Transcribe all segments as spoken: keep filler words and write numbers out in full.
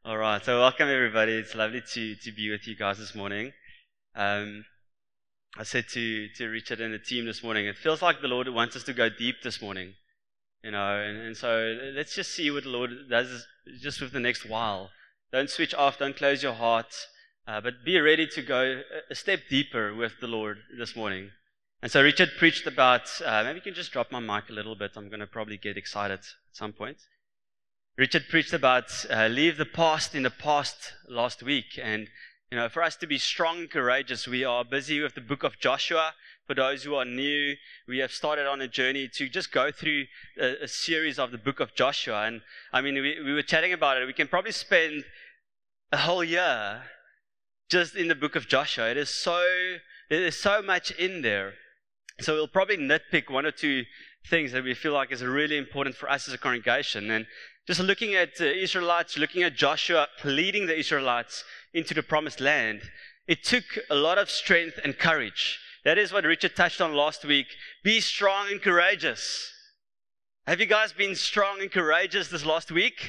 All right, so welcome everybody. It's lovely to to be with you guys this morning. Um, I said to to Richard and the team this morning, it feels like the Lord wants us to go deep this morning, you know. And, and so let's just see what the Lord does just with the next while. Don't switch off. Don't close your heart, uh, but be ready to go a step deeper with the Lord this morning. And so Richard preached about. Uh, maybe you can just drop my mic a little bit. I'm going to probably get excited at some point. Richard preached about uh, leave the past in the past last week. And, you know, for us to be strong and courageous, we are busy with the book of Joshua. For those who are new, we have started on a journey to just go through a, a series of the book of Joshua. And, I mean, we, we were chatting about it. We can probably spend a whole year just in the book of Joshua. It is so, there is so much in there. So we'll probably nitpick one or two things that we feel like is really important for us as a congregation. And just looking at the Israelites, looking at Joshua leading the Israelites into the promised land, it took a lot of strength and courage. That is what Richard touched on last week. Be strong and courageous. Have you guys been strong and courageous this last week?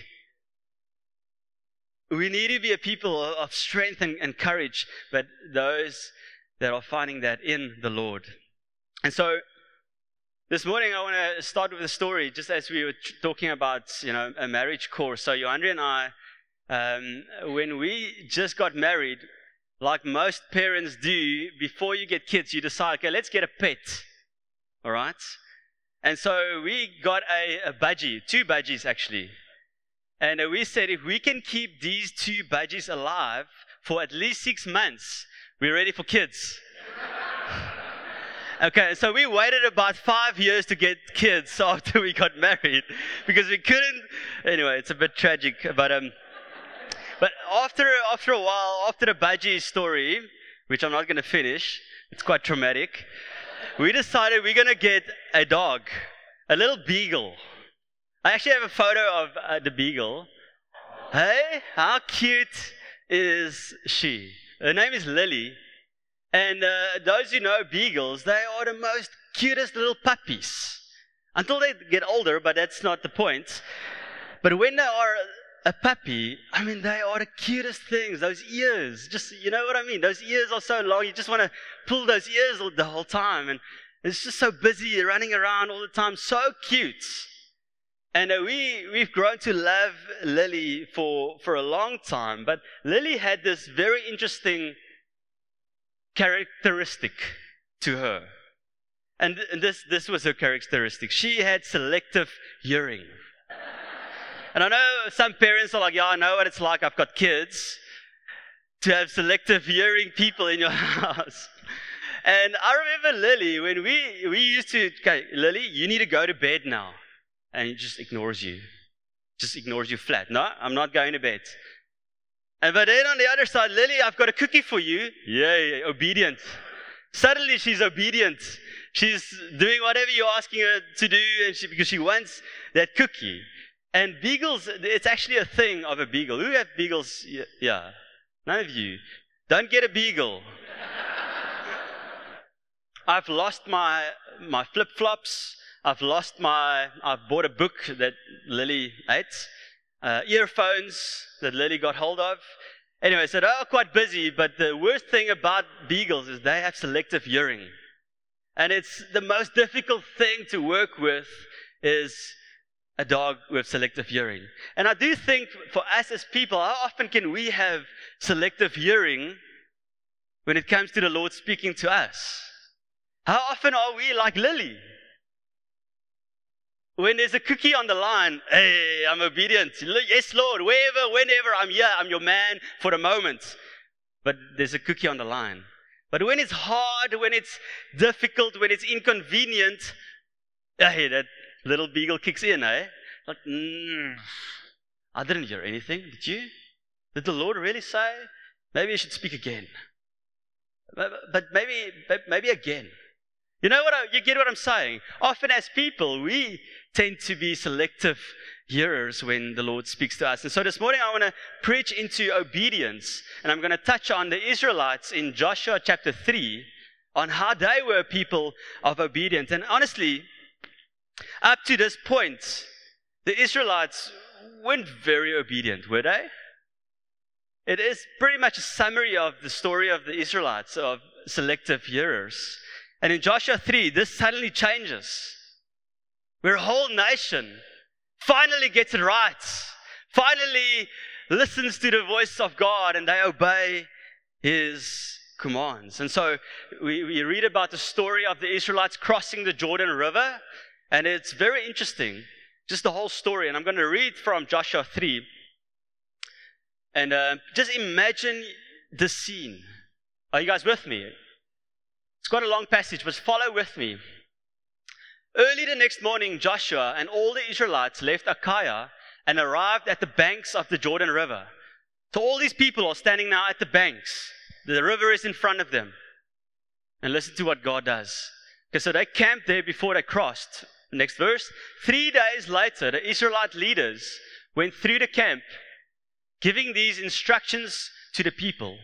We need to be a people of strength and, and courage, but those that are finding that in the Lord. And so this morning, I want to start with a story, just as we were talking about, you know, a marriage course. So, Johandre and I, um, when we just got married, like most parents do, before you get kids, you decide, okay, let's get a pet, all right? And so we got a, a budgie, two budgies actually. And we said, if we can keep these two budgies alive for at least six months, we're ready for kids. Okay, so we waited about five years to get kids after we got married because we couldn't. Anyway, it's a bit tragic, but um, but after after a while, after the budgie story, which I'm not going to finish, it's quite traumatic. We decided we're going to get a dog, a little beagle. I actually have a photo of uh, the beagle. Hey, how cute is she? Her name is Lily. And uh, those who know beagles, they are the most cutest little puppies. Until they get older, but that's not the point. But when they are a puppy, I mean, they are the cutest things. Those ears, just, you know what I mean? Those ears are so long, you just want to pull those ears the whole time. And it's just so busy, running around all the time, so cute. And uh, we, we've grown to love Lily for, for a long time. But Lily had this very interesting characteristic to her. And this, this was her characteristic. She had selective hearing. And I know some parents are like, yeah, I know what it's like. I've got kids. To have selective hearing people in your house. And I remember Lily, when we, we used to, okay, Lily, you need to go to bed now. And he just ignores you. Just ignores you flat. No, I'm not going to bed. And but then on the other side, Lily, I've got a cookie for you. Yay, obedient. Suddenly she's obedient. She's doing whatever you're asking her to do and she, because she wants that cookie. And beagles, it's actually a thing of a beagle. Who have beagles? Yeah, none of you. Don't get a beagle. I've lost my, my flip-flops. I've lost my, I've bought a book that Lily ate. Uh, earphones that Lily got hold of. Anyway, so they are quite busy, but the worst thing about beagles is they have selective hearing. And it's the most difficult thing to work with is a dog with selective hearing. And I do think for us as people, how often can we have selective hearing when it comes to the Lord speaking to us? How often are we like Lily? When there's a cookie on the line, hey, I'm obedient. Yes, Lord, wherever, whenever, I'm here. I'm your man for the moment. But there's a cookie on the line. But when it's hard, when it's difficult, when it's inconvenient, hey, that little beagle kicks in, eh? Like, mm, I didn't hear anything. Did you? Did the Lord really say? Maybe you should speak again. But, but maybe, maybe again. You know what? I, you get what I'm saying? Often as people, we tend to be selective hearers when the Lord speaks to us. And so this morning I want to preach into obedience. And I'm going to touch on the Israelites in Joshua chapter three, on how they were people of obedience. And honestly, up to this point, the Israelites weren't very obedient, were they? it is pretty much a summary of the story of the Israelites, of selective hearers. And in Joshua three, this suddenly changes. Where a whole nation finally gets it right, finally listens to the voice of God, and they obey His commands. And so we, we read about the story of the Israelites crossing the Jordan River, and it's very interesting, just the whole story. And I'm going to read from Joshua three. And uh, just imagine the scene. Are you guys with me? It's quite a long passage, but follow with me. Early the next morning, Joshua and all the Israelites left Achiah and arrived at the banks of the Jordan River. So all these people are standing now at the banks. The river is in front of them. And listen to what God does. Okay, so they camped there before they crossed. Next verse. Three days later, the Israelite leaders went through the camp, giving these instructions to the people.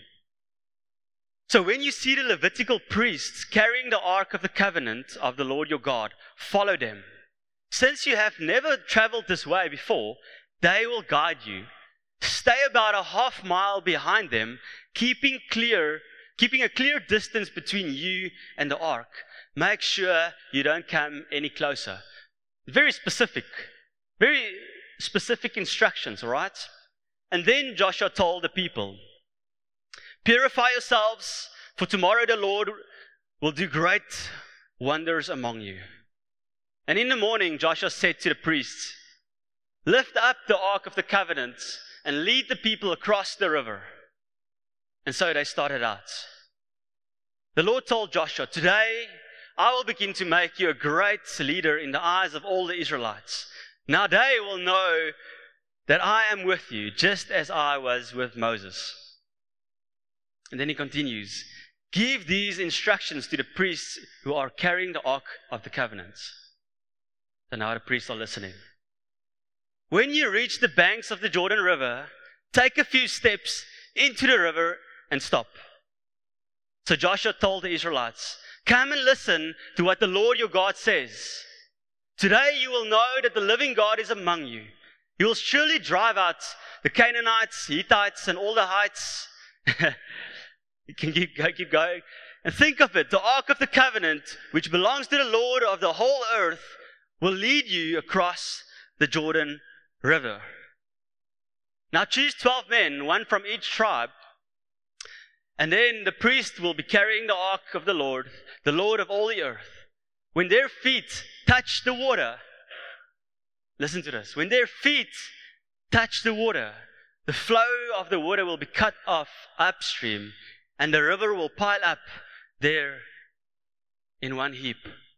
So when you see the Levitical priests carrying the Ark of the Covenant of the Lord your God, follow them. Since you have never traveled this way before, they will guide you. Stay about a half mile behind them, keeping clear, keeping a clear distance between you and the Ark. Make sure you don't come any closer. Very specific, very specific instructions, all right? And then Joshua told the people, purify yourselves, for tomorrow the Lord will do great wonders among you. And in the morning, Joshua said to the priests, lift up the Ark of the Covenant and lead the people across the river. And so they started out. The Lord told Joshua, today I will begin to make you a great leader in the eyes of all the Israelites. Now they will know that I am with you, just as I was with Moses. And then he continues, give these instructions to the priests who are carrying the Ark of the Covenant. So now the priests are listening. When you reach the banks of the Jordan River, take a few steps into the river and stop. So Joshua told the Israelites, come and listen to what the Lord your God says. Today you will know that the living God is among you. You will surely drive out the Canaanites, Hittites, and all the heights. You can keep, keep going. And think of it, the Ark of the Covenant, which belongs to the Lord of the whole earth, will lead you across the Jordan River. Now choose twelve men, one from each tribe, and then the priest will be carrying the Ark of the Lord, the Lord of all the earth. When their feet touch the water, listen to this. When their feet touch the water, the flow of the water will be cut off upstream, and the river will pile up there in one heap.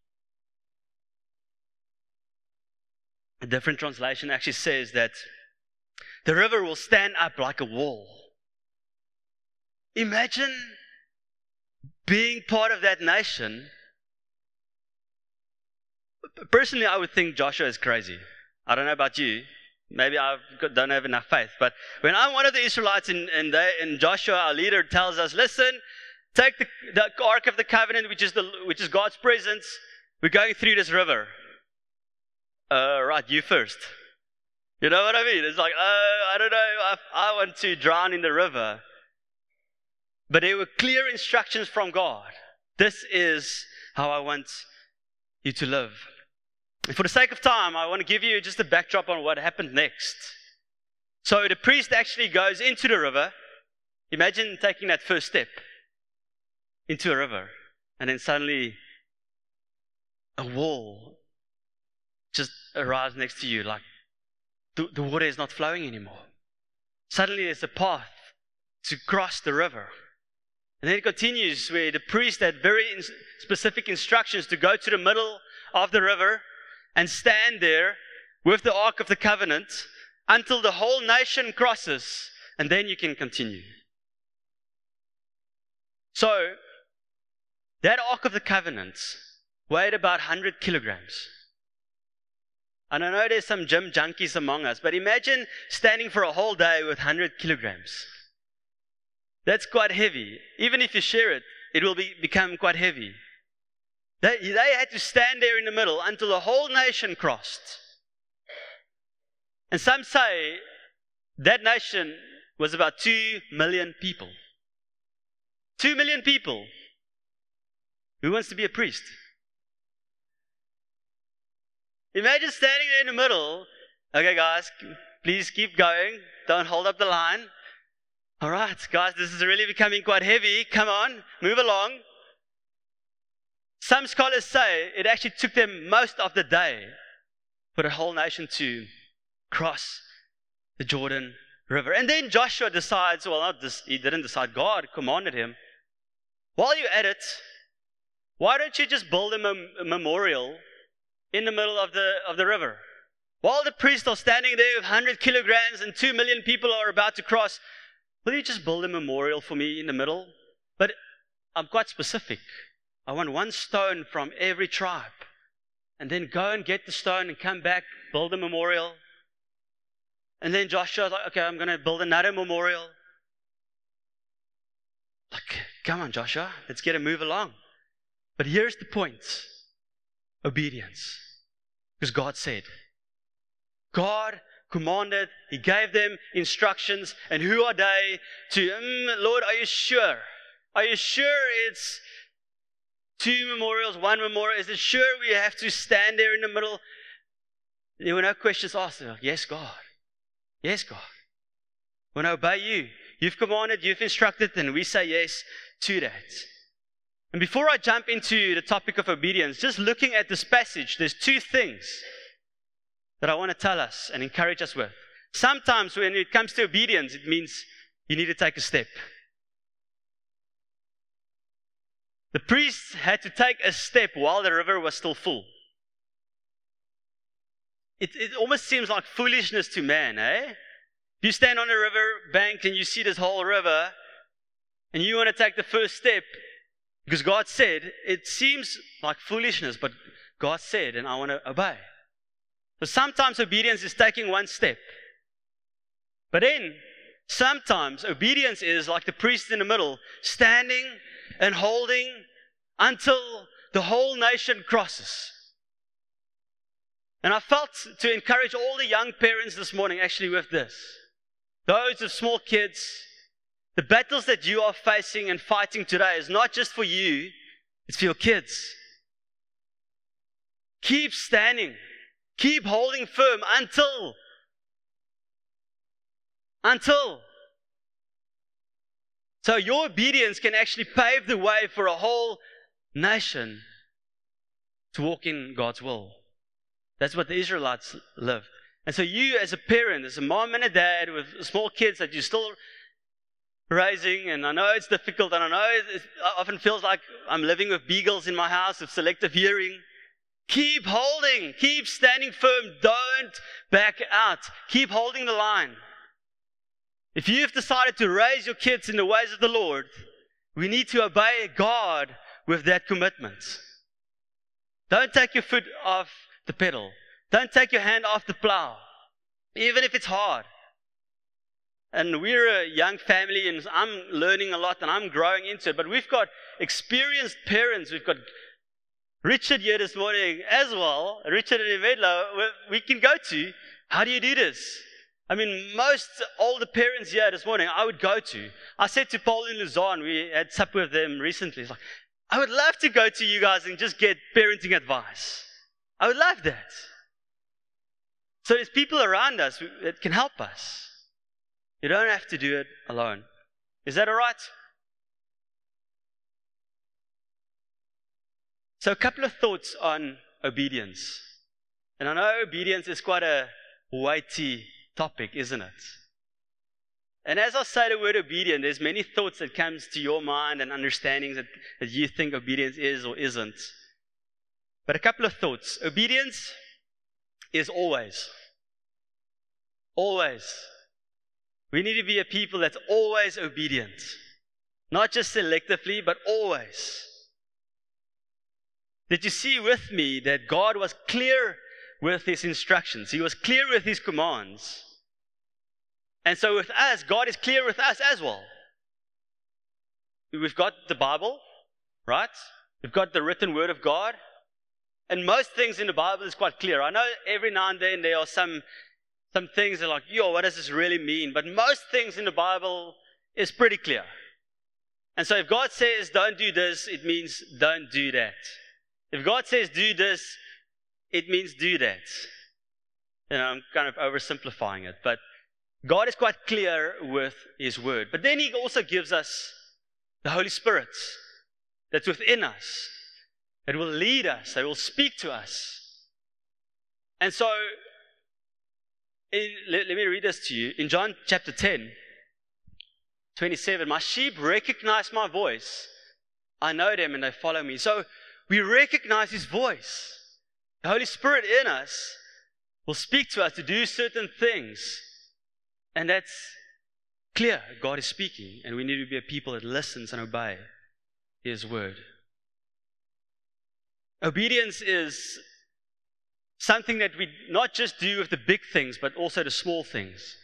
A different translation actually says that the river will stand up like a wall. Imagine being part of that nation. Personally, I would think Joshua is crazy. I don't know about you. Maybe I don't have enough faith. But when I'm one of the Israelites and, and, they, and Joshua, our leader, tells us, listen, take the, the Ark of the Covenant, which is, the, which is God's presence. We're going through this river. Uh, right, you first. You know what I mean? It's like, oh, I don't know, I, I want to drown in the river. But there were clear instructions from God. This is how I want you to live. And for the sake of time, I want to give you just a backdrop on what happened next. So the priest actually goes into the river. Imagine taking that first step into a river, and then suddenly a wall just arrives next to you, like the, the water is not flowing anymore. Suddenly there's a path to cross the river. And then it continues where the priest had very specific instructions to go to the middle of the river and stand there with the Ark of the Covenant until the whole nation crosses, and then you can continue. So, that Ark of the Covenant weighed about one hundred kilograms. And I know there's some gym junkies among us, but imagine standing for a whole day with one hundred kilograms. That's quite heavy. Even if you share it, it will be, become quite heavy. They, they had to stand there in the middle until the whole nation crossed. And some say that nation was about two million people. Two million people. Who wants to be a priest? Imagine standing there in the middle. Okay, guys, please keep going. Don't hold up the line. All right, guys, this is really becoming quite heavy. Come on, move along. Some scholars say it actually took them most of the day for the whole nation to cross the Jordan River. And then Joshua decides, well, not this, he didn't decide, God commanded him. While you're at it, why don't you just build a, mem- a memorial in the middle of the of the river? While the priests are standing there with one hundred kilograms and two million people are about to cross, will you just build a memorial for me in the middle? But I'm quite specific. I want one stone from every tribe. And then go and get the stone and come back, build a memorial. And then Joshua's like, okay, I'm going to build another memorial. Like, come on, Joshua, let's get a move along. But here's the point. Obedience. Because God said. God commanded. He gave them instructions. And who are they to, mm, Lord, are you sure? Are you sure it's two memorials, one memorial? Is it sure we have to stand there in the middle? There were no questions asked. Like, yes, God. Yes, God. We want to obey you. You've commanded, you've instructed, and we say yes to that. And before I jump into the topic of obedience, just looking at this passage, there's two things that I want to tell us and encourage us with. Sometimes when it comes to obedience, it means you need to take a step. The priests had to take a step while the river was still full. It, it almost seems like foolishness to man, eh? If you stand on a river bank and you see this whole river and you want to take the first step because God said, it seems like foolishness, but God said, and I want to obey. So sometimes obedience is taking one step. But then, sometimes obedience is like the priest in the middle, standing and holding until the whole nation crosses. And I felt to encourage all the young parents this morning actually with this. Those with small kids, the battles that you are facing and fighting today is not just for you, it's for your kids. Keep standing. Keep holding firm until, until. So your obedience can actually pave the way for a whole nation to walk in God's will. That's what the Israelites lived. And so you as a parent, as a mom and a dad with small kids that you're still raising, and I know it's difficult, and I know it often feels like I'm living with beagles in my house with selective hearing. Keep holding. Keep standing firm. Don't back out. Keep holding the line. If you've decided to raise your kids in the ways of the Lord, we need to obey God with that commitment. Don't take your foot off the pedal. Don't take your hand off the plow, even if it's hard. And we're a young family, and I'm learning a lot, and I'm growing into it. But we've got experienced parents. We've got Richard here this morning as well. Richard and Evedlo, we can go to. How do you do this? I mean, most older parents here this morning, I would go to. I said to Paul and Luzon, we had supper with them recently. It's like, I would love to go to you guys and just get parenting advice. I would love that. So there's people around us that can help us. You don't have to do it alone. Is that all right? So a couple of thoughts on obedience. And I know obedience is quite a weighty topic, isn't it? And as I say the word obedient, there's many thoughts that comes to your mind and understandings that, that you think obedience is or isn't. But a couple of thoughts. Obedience is always. Always. We need to be a people that's always obedient. Not just selectively, but always. Did you see with me that God was clear with His instructions? He was clear with His commands. And so with us, God is clear with us as well. We've got the Bible, right? We've got the written Word of God. And most things in the Bible is quite clear. I know every now and then there are some Some things are like, yo, what does this really mean? But most things in the Bible is pretty clear. And so if God says, don't do this, it means don't do that. If God says, do this, it means do that. You know, I'm kind of oversimplifying it, but God is quite clear with His Word. But then He also gives us the Holy Spirit that's within us, that will lead us, that will speak to us. And so, in, let, let me read this to you. In John chapter ten, twenty-seven, my sheep recognize my voice. I know them and they follow me. So, we recognize His voice. The Holy Spirit in us will speak to us to do certain things. And that's clear. God is speaking. And we need to be a people that listens and obey His word. Obedience is something that we not just do with the big things, but also the small things.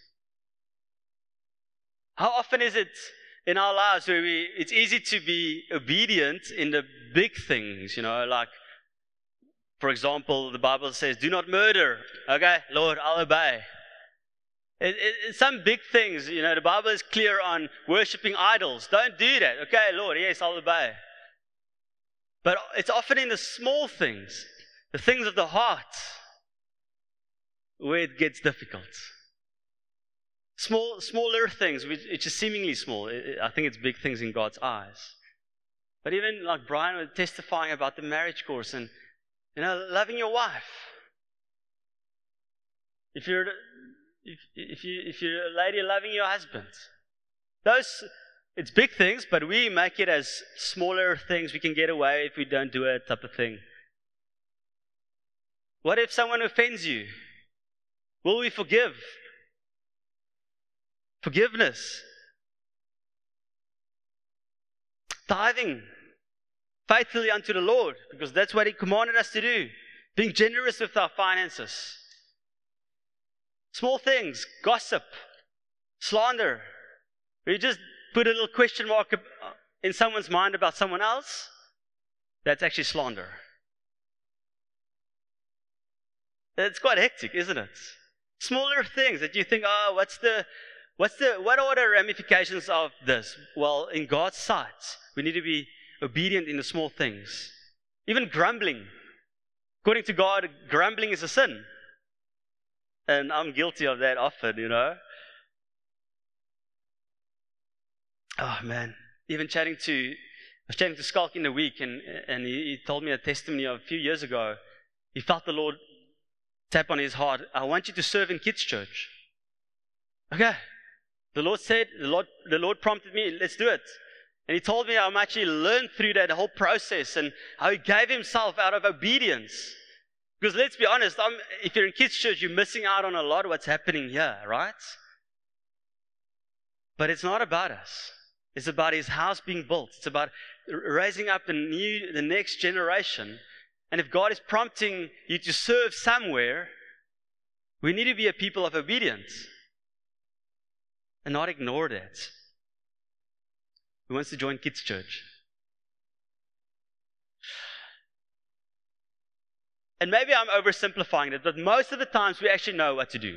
How often is it in our lives where we, it's easy to be obedient in the big things, you know, like, for example, the Bible says, do not murder. Okay, Lord, I'll obey. It, it, it's some big things, you know, the Bible is clear on worshiping idols. Don't do that. Okay, Lord, yes, I'll obey. But it's often in the small things, the things of the heart, where it gets difficult. Small, smaller things, which, which is seemingly small. I think it's big things in God's eyes. But even like Brian was testifying about the marriage course and, you know, loving your wife. If you're, if, if you, if you're a lady loving your husband, those, it's big things, but we make it as smaller things we can get away if we don't do it, type of thing. What if someone offends you? Will we forgive? Forgiveness. Tithing faithfully unto the Lord, because that's what He commanded us to do. Being generous with our finances. Small things, gossip, slander. We just put a little question mark in someone's mind about someone else. That's actually slander. It's quite hectic, isn't it? Smaller things that you think, oh, what's the, what's the, what are the ramifications of this? Well, in God's sight, we need to be obedient in the small things. Even grumbling. According to God, grumbling is a sin. And I'm guilty of that often, you know. Oh, man. Even chatting to, I was chatting to Skalk in the week, and, and he, he told me a testimony of a few years ago. He felt the Lord tap on his heart. I want you to serve in kids' church. Okay. The Lord said, the Lord, the Lord prompted me, let's do it. And He told me how much He learned through that whole process and how He gave Himself out of obedience. Because let's be honest, I'm, if you're in kids' church, you're missing out on a lot of what's happening here, right? But it's not about us. It's about His house being built. It's about raising up the new, the next generation. And if God is prompting you to serve somewhere, we need to be a people of obedience and not ignore that. Who wants to join kids' church? And maybe I'm oversimplifying it, but most of the times we actually know what to do.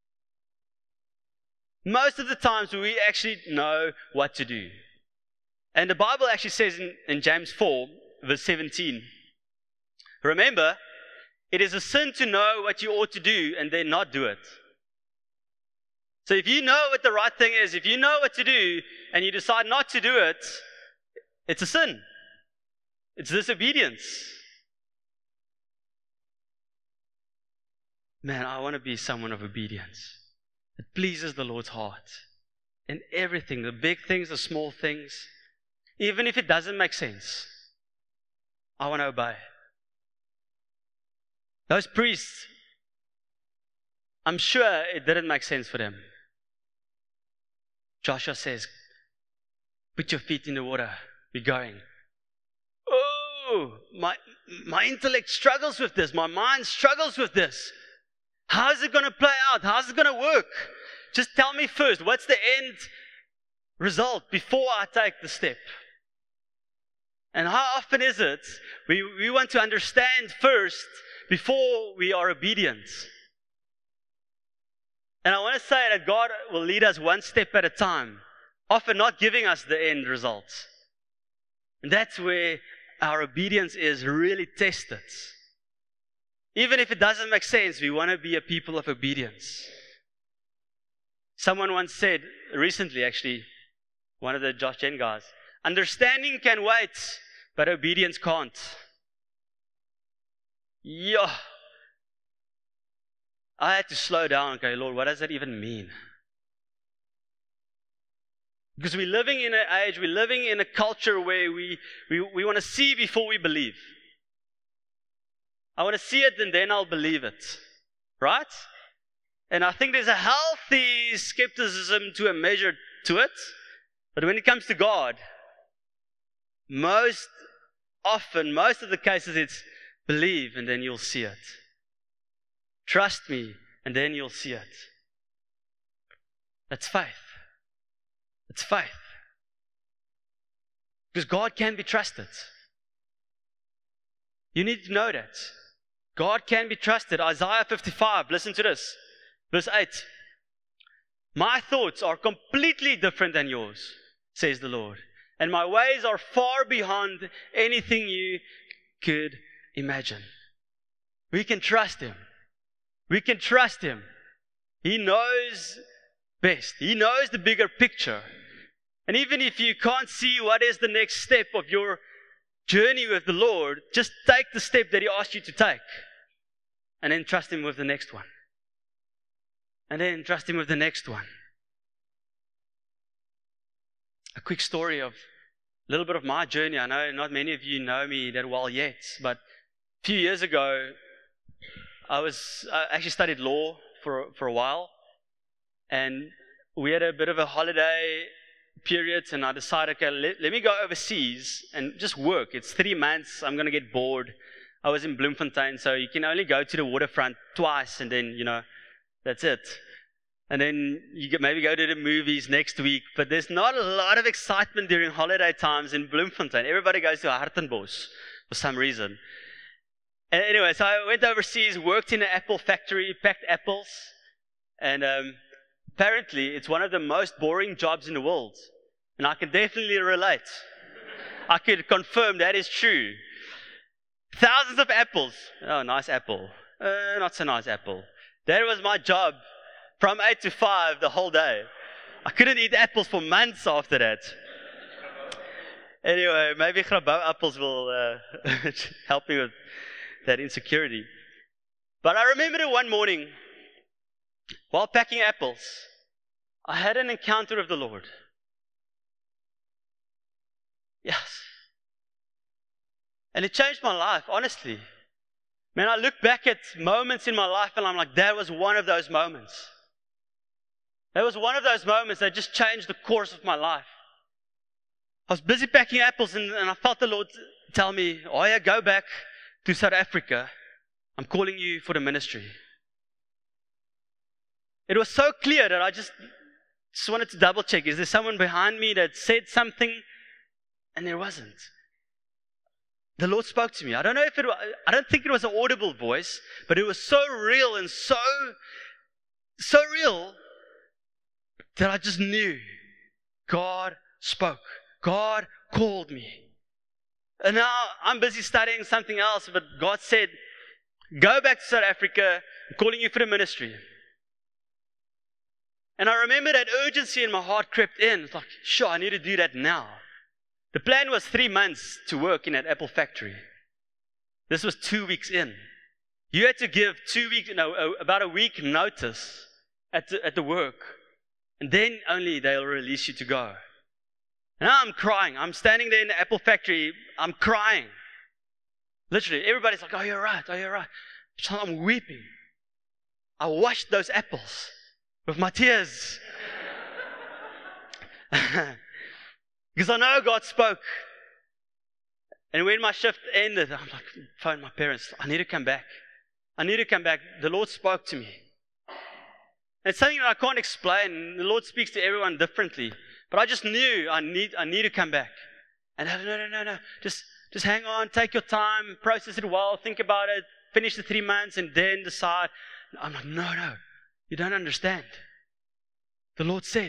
Most of the times we actually know what to do. And the Bible actually says in, in James four, verse seventeen, remember, it is a sin to know what you ought to do and then not do it. So if you know what the right thing is, if you know what to do and you decide not to do it, it's a sin. It's disobedience. Man, I want to be someone of obedience. It pleases the Lord's heart. In everything, the big things, the small things, even if it doesn't make sense, I want to obey. Those priests, I'm sure it didn't make sense for them. Joshua says, put your feet in the water, we're going. Oh, my, my intellect struggles with this. My mind struggles with this. How is it going to play out? How is it going to work? Just tell me first, what's the end result before I take the step? And how often is it we, we want to understand first before we are obedient? And I want to say that God will lead us one step at a time, often not giving us the end results. And that's where our obedience is really tested. Even if it doesn't make sense, we want to be a people of obedience. Someone once said, recently actually, one of the Josh Gen guys, understanding can wait, but obedience can't. Yeah. I had to slow down. Okay, Lord, what does that even mean? Because we're living in an age, we're living in a culture where we, we, we want to see before we believe. I want to see it and then I'll believe it. Right? And I think there's a healthy skepticism to a measure to it. But when it comes to God, most often, most of the cases, it's believe and then you'll see it. Trust me and then you'll see it. That's faith. It's faith. Because God can be trusted. You need to know that. God can be trusted. Isaiah fifty-five, listen to this. Verse eight. My thoughts are completely different than yours, says the Lord. And my ways are far beyond anything you could imagine. We can trust Him. We can trust Him. He knows best. He knows the bigger picture. And even if you can't see what is the next step of your journey with the Lord, just take the step that He asked you to take. And then trust Him with the next one. And then trust Him with the next one. A quick story of a little bit of my journey. I know not many of you know me that well yet, but a few years ago, I was I actually studied law for for a while, and we had a bit of a holiday period, and I decided, okay, let, let me go overseas and just work. It's three months. I'm going to get bored. I was in Bloemfontein, so you can only go to the waterfront twice, and then, you know, that's it. And then you could maybe go to the movies next week, but there's not a lot of excitement during holiday times in Bloemfontein. Everybody goes to Hartenbos for some reason. And anyway, so I went overseas, worked in an apple factory, packed apples, and um, apparently it's one of the most boring jobs in the world. And I can definitely relate. I could confirm that is true. Thousands of apples. Oh, nice apple. Uh, not so nice apple. That was my job. From eight to five the whole day. I couldn't eat apples for months after that. Anyway, maybe Grabouw apples will uh, help me with that insecurity. But I remember that one morning, while packing apples, I had an encounter with the Lord. Yes. And it changed my life, honestly. Man, I look back at moments in my life and I'm like, that was one of those moments. That was one of those moments that just changed the course of my life. I was busy packing apples and, and I felt the Lord tell me, oh yeah, go back to South Africa. I'm calling you for the ministry. It was so clear that I just, just wanted to double check. Is there someone behind me that said something? And there wasn't. The Lord spoke to me. I don't know if it was, I don't think it was an audible voice, but it was so real and so, so real that I just knew God spoke. God called me. And now I'm busy studying something else, but God said, go back to South Africa. I'm calling you for the ministry. And I remember that urgency in my heart crept in. It's like, sure, I need to do that now. The plan was three months to work in that apple factory. This was two weeks in. You had to give two weeks, no, about a week notice at the, at the work. And then only they'll release you to go. And now I'm crying. I'm standing there in the apple factory. I'm crying. Literally, everybody's like, oh, you're right. Oh, you're right. So I'm weeping. I washed those apples with my tears. Because I know God spoke. And when my shift ended, I'm like, phone my parents. I need to come back. I need to come back. The Lord spoke to me. It's something that I can't explain. The Lord speaks to everyone differently. But I just knew I need I need to come back. And I, no, no, no, no. Just, just hang on, take your time, process it well, think about it, finish the three months, and then decide. I'm like, no, no. You don't understand. The Lord said.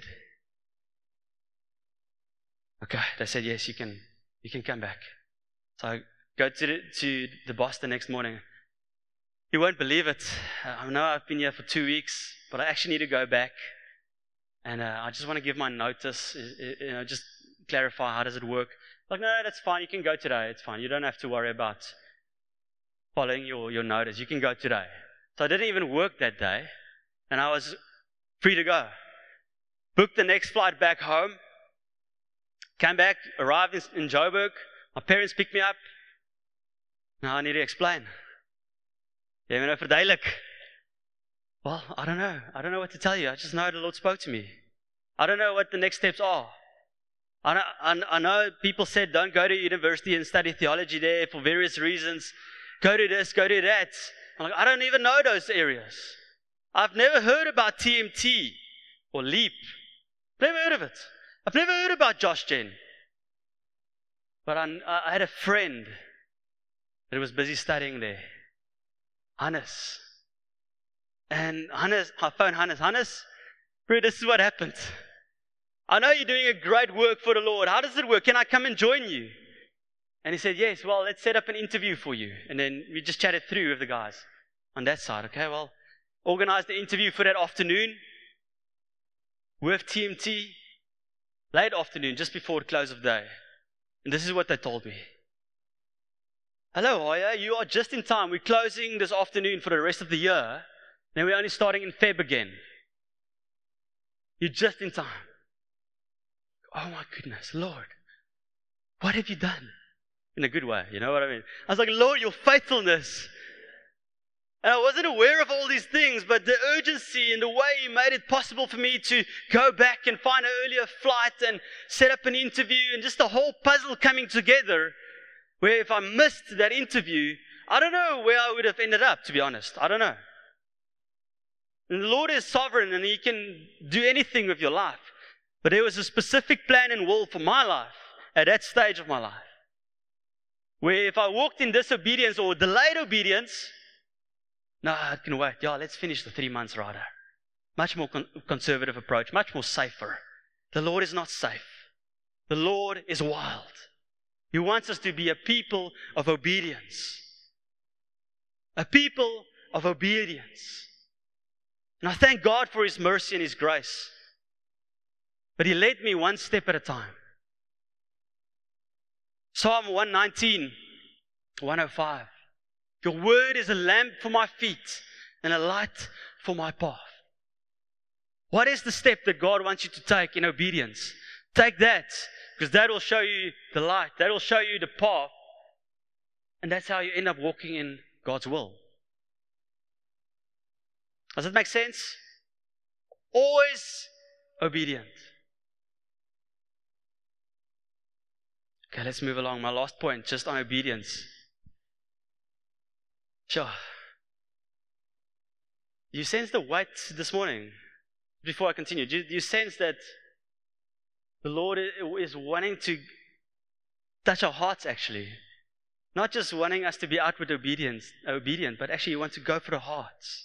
Okay, they said, yes, you can you can come back. So I go to the, to the boss the next morning. You won't believe it. I know I've been here for two weeks, but I actually need to go back. And uh, I just want to give my notice, you know, just clarify how does it work. Like, no, that's fine. You can go today. It's fine. You don't have to worry about following your, your notice. You can go today. So I didn't even work that day, and I was free to go. Booked the next flight back home. Came back, arrived in, in Joburg. My parents picked me up. Now I need to explain. Jy moet nou verduidelik. Well, I don't know. I don't know what to tell you. I just know the Lord spoke to me. I don't know what the next steps are. I know, I, I know people said don't go to university and study theology there for various reasons. Go to this, go to that. I'm like, I don't even know those areas. I've never heard about T M T or LEAP. Never heard of it. I've never heard about Josh Gen. But I, I had a friend that was busy studying there. Hannes. And Hannes, I phoned Hannes. Hannes, bro, this is what happened. I know you're doing a great work for the Lord. How does it work? Can I come and join you? And he said, yes, well, let's set up an interview for you. And then we just chatted through with the guys on that side. Okay, well, organized the interview for that afternoon with T M T. Late afternoon, just before the close of day. And this is what they told me. Hello, Hoya, you are just in time. We're closing this afternoon for the rest of the year. Then we're only starting in Feb again. You're just in time. Oh my goodness, Lord, what have you done? In a good way, you know what I mean? I was like, Lord, your faithfulness. And I wasn't aware of all these things, but the urgency and the way He made it possible for me to go back and find an earlier flight and set up an interview and just the whole puzzle coming together, where if I missed that interview, I don't know where I would have ended up, to be honest. I don't know. And the Lord is sovereign and He can do anything with your life. But there was a specific plan and will for my life at that stage of my life. Where if I walked in disobedience or delayed obedience, no, I can wait. Yeah, let's finish the three months rather. Much more con- conservative approach, much more safer. The Lord is not safe. The Lord is wild. He wants us to be a people of obedience. A people of obedience. And I thank God for His mercy and His grace. But He led me one step at a time. Psalm one nineteen, one oh five. Your word is a lamp for my feet and a light for my path. What is the step that God wants you to take in obedience? Take that, because that will show you the light. That will show you the path. And that's how you end up walking in God's will. Does that make sense? Always obedient. Okay, let's move along. My last point, just on obedience. Sure. You sense the weight this morning? Before I continue, do you, do you sense that the Lord is wanting to touch our hearts actually? Not just wanting us to be outward obedience, obedient, but actually He wants to go for the hearts.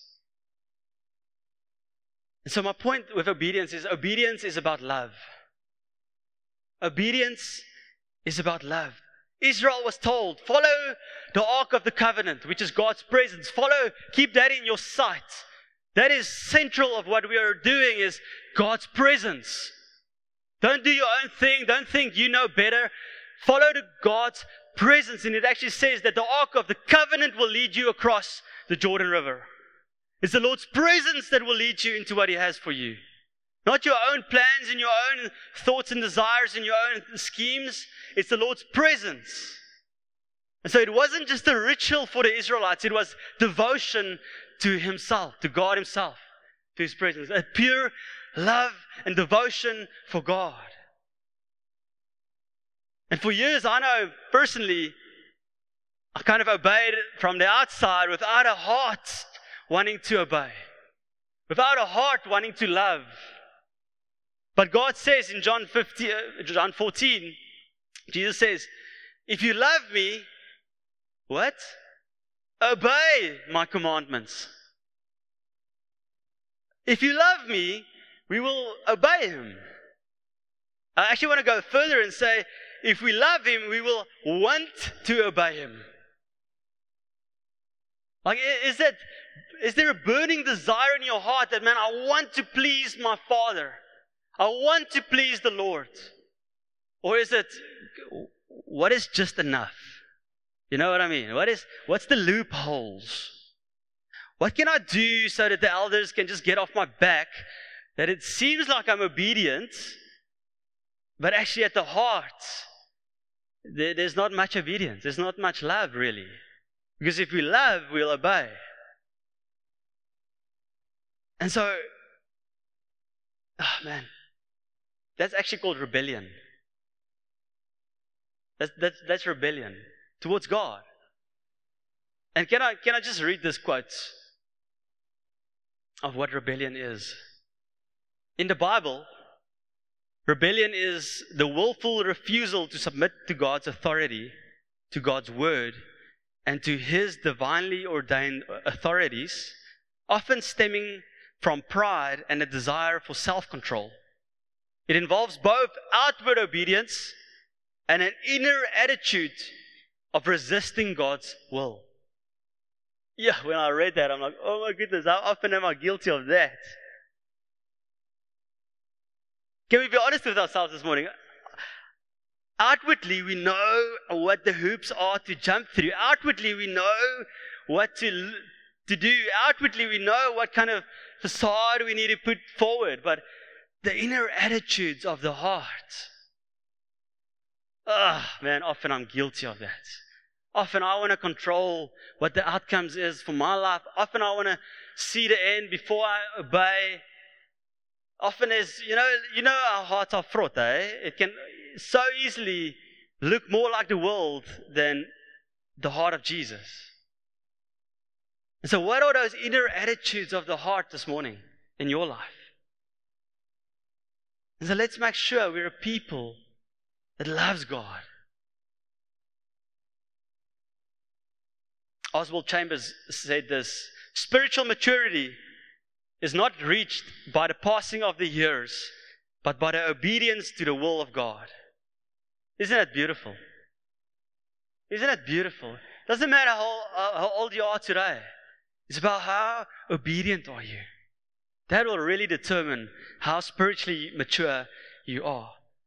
And so my point with obedience is obedience is about love. Obedience is about love. Israel was told, follow the Ark of the Covenant, which is God's presence. Follow, keep that in your sight. That is central of what we are doing is God's presence. Don't do your own thing. Don't think you know better. Follow the God's presence. And it actually says that the Ark of the Covenant will lead you across the Jordan River. It's the Lord's presence that will lead you into what He has for you. Not your own plans and your own thoughts and desires and your own schemes. It's the Lord's presence. And so it wasn't just a ritual for the Israelites. It was devotion to Himself, to God Himself, to His presence. A pure love and devotion for God. And for years, I know personally, I kind of obeyed from the outside without a heart wanting to obey. Without a heart wanting to love. But God says in John fifteen, John fourteen, Jesus says, if you love me, what? Obey my commandments. If you love me, we will obey him. I actually want to go further and say, if we love him, we will want to obey him. Like, is that, is there a burning desire in your heart that, man, I want to please my Father. I want to please the Lord. Or is it, what is just enough? You know what I mean? What is, what's the loopholes? What can I do so that the elders can just get off my back? That it seems like I'm obedient, but actually at the heart, there, there's not much obedience. There's not much love, really. Because if we love, we'll obey. And so, oh man, that's actually called rebellion. That's, that's, that's rebellion towards God. And can I, can I just read this quote of what rebellion is? In the Bible, rebellion is the willful refusal to submit to God's authority, to God's word, and to his divinely ordained authorities, often stemming from pride and a desire for self-control. It involves both outward obedience and an inner attitude of resisting God's will. Yeah, when I read that, I'm like, oh my goodness, how often am I guilty of that? Can we be honest with ourselves this morning? Outwardly, we know what the hoops are to jump through. Outwardly, we know what to, to do. Outwardly, we know what kind of facade we need to put forward. But the inner attitudes of the heart, ah, oh, man, often I'm guilty of that. Often I want to control what the outcomes is for my life. Often I want to see the end before I obey. Often is, you know, you know our hearts are fraught, eh? It can so easily look more like the world than the heart of Jesus. And so what are those inner attitudes of the heart this morning in your life? And so let's make sure we're a people that loves God. Oswald Chambers said this: spiritual maturity is not reached by the passing of the years, but by the obedience to the will of God. Isn't that beautiful? Isn't that beautiful? Doesn't matter how, how old you are today. It's about how obedient are you. That will really determine how spiritually mature you are.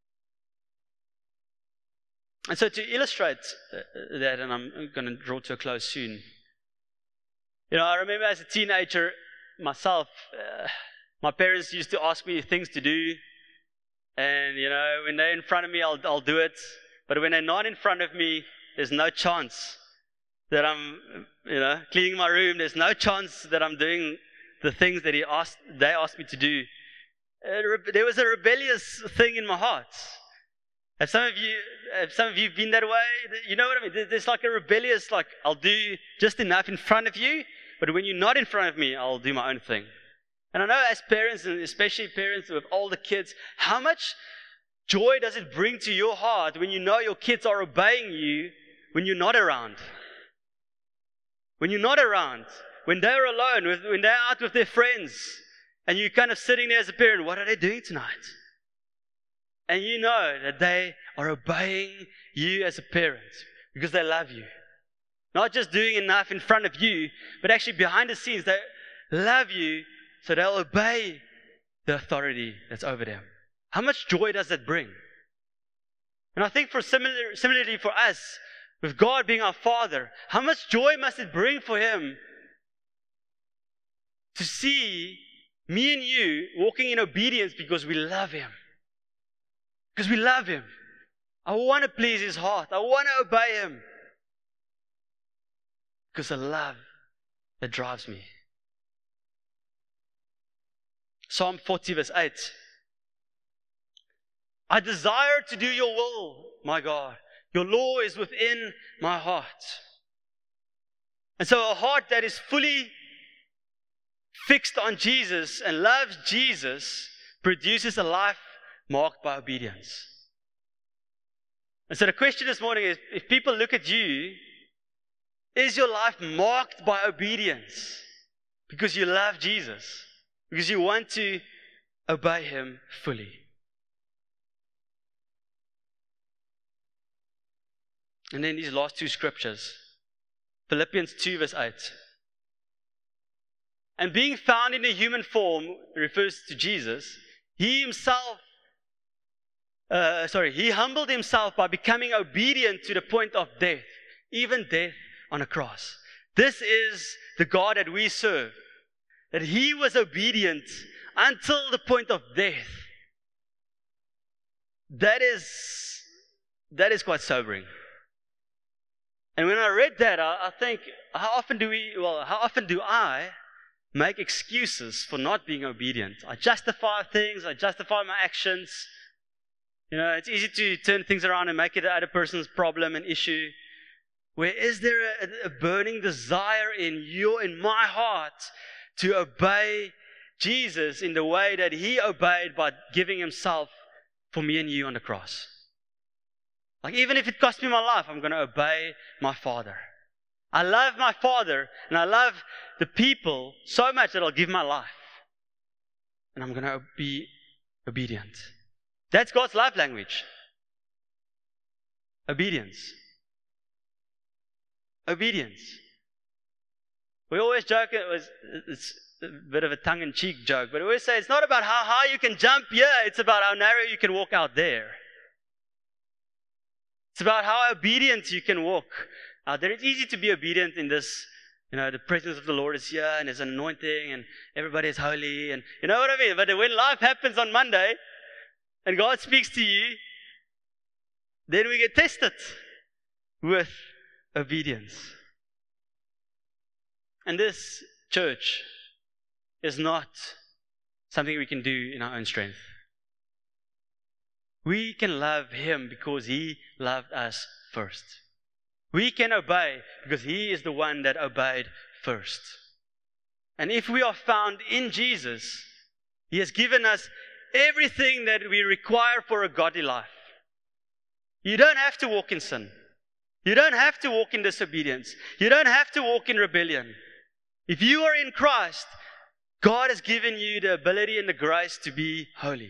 And so to illustrate that, and I'm going to draw to a close soon. You know, I remember as a teenager, myself, uh, my parents used to ask me things to do. And, you know, when they're in front of me, I'll, I'll do it. But when they're not in front of me, there's no chance that I'm, you know, cleaning my room. There's no chance that I'm doing the things that he asked, they asked me to do. Uh, there was a rebellious thing in my heart. Have some of you, have some of you been that way? You know what I mean? There's like a rebellious, like, I'll do just enough in front of you, but when you're not in front of me, I'll do my own thing. And I know as parents, and especially parents with older kids, how much joy does it bring to your heart when you know your kids are obeying you when you're not around? When you're not around, when they're alone, when they're out with their friends, and you're kind of sitting there as a parent, what are they doing tonight? And you know that they are obeying you as a parent because they love you. Not just doing enough in front of you, but actually behind the scenes, they love you so they'll obey the authority that's over them. How much joy does that bring? And I think for similar, similarly for us, with God being our Father, how much joy must it bring for Him to see me and you walking in obedience because we love Him? Because we love Him. I want to please His heart. I want to obey Him. Because of love that drives me. Psalm forty verse eight. I desire to do your will, my God. Your law is within my heart. And so a heart that is fully fixed on Jesus and loves Jesus produces a life marked by obedience. And so the question this morning is, if people look at you, is your life marked by obedience because you love Jesus? because you want to obey Him fully. And then these last two scriptures, Philippians two verse eight. And being found in a human form refers to Jesus. He himself, uh, sorry, he humbled himself by becoming obedient to the point of death, even death on a cross. This is the God that we serve, that He was obedient until the point of death. That is, that is quite sobering. And when I read that, I, I think, how often do we, well, how often do I make excuses for not being obedient? I justify things, I justify my actions. You know, it's easy to turn things around and make it the other person's problem and issue. Where is there a, a burning desire in your, in my heart to obey Jesus in the way that He obeyed by giving Himself for me and you on the cross? Like, even if it costs me my life, I'm going to obey my Father. I love my Father, and I love the people so much that I'll give my life. And I'm going to be obedient. That's God's love language. Obedience. Obedience. We always joke, it was, it's a bit of a tongue-in-cheek joke, but we always say it's not about how high you can jump here, it's about how narrow you can walk out there. It's about how obedient you can walk out there. It's easy to be obedient in this, you know, the presence of the Lord is here and there's an anointing and everybody is holy and you know what I mean? But when life happens on Monday and God speaks to you, then we get tested with obedience. And this church is not something we can do in our own strength. We can love Him because He loved us first. We can obey because He is the one that obeyed first. And if we are found in Jesus, He has given us everything that we require for a godly life. You don't have to walk in sin. You don't have to walk in disobedience. You don't have to walk in rebellion. If you are in Christ, God has given you the ability and the grace to be holy.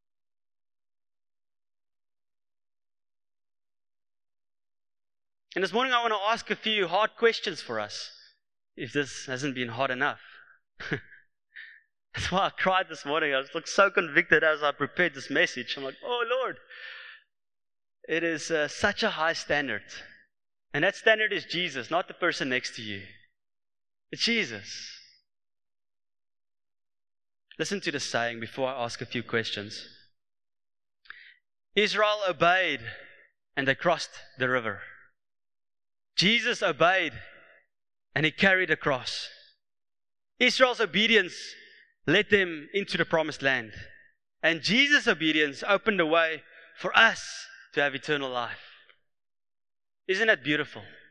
And this morning I want to ask a few hard questions for us, if this hasn't been hard enough. That's why I cried this morning. I was like, so convicted as I prepared this message. I'm like, oh Lord, it is uh, such a high standard. And that standard is Jesus, not the person next to you. It's Jesus. Listen to the saying before I ask a few questions. Israel obeyed and they crossed the river. Jesus obeyed and He carried the cross. Israel's obedience led them into the promised land. And Jesus' obedience opened the way for us to have eternal life. Isn't that beautiful?